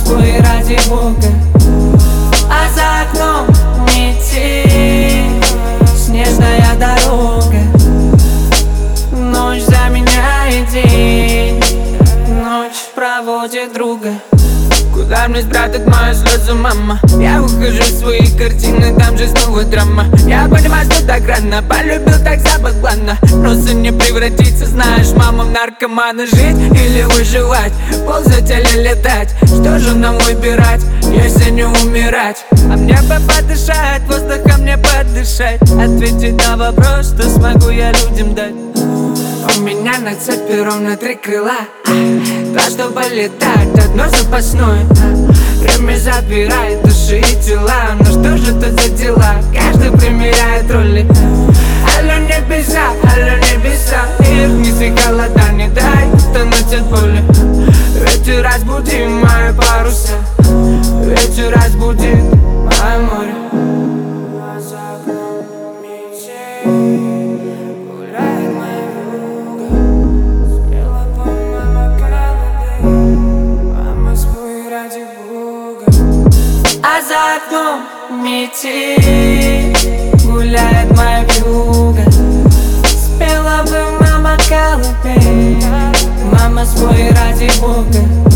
спой ради Бога. А за окном метель, снежная дорога. Ночь заменяет день, ночь проводит друга. Куда мне спрятать мою слезу, мама? Я ухожу в свои картины, там же снова драма. Я понимаю, что так рано, полюбил так забавно. Просто не превратиться, знаешь, мама, в наркомана. Жить или выживать, ползать или летать? Что же нам выбирать, если не умирать? А мне бы подышать, воздухом мне подышать, ответить на вопрос, что смогу я людям дать. У меня на цепи ровно 3 крыла, два, чтобы летать, одно запасное. Время забирает души и тела, но что же это за дела? Каждый примеряет роли. Алло, небеса, мир вниз и холода, не дай тонуть от боли. Ветер разбуди мои паруса, ветер разбудит мое море. А за окном метель, гуляет моя вьюга. Спела бы мама колыбель, мама, спой ради Бога.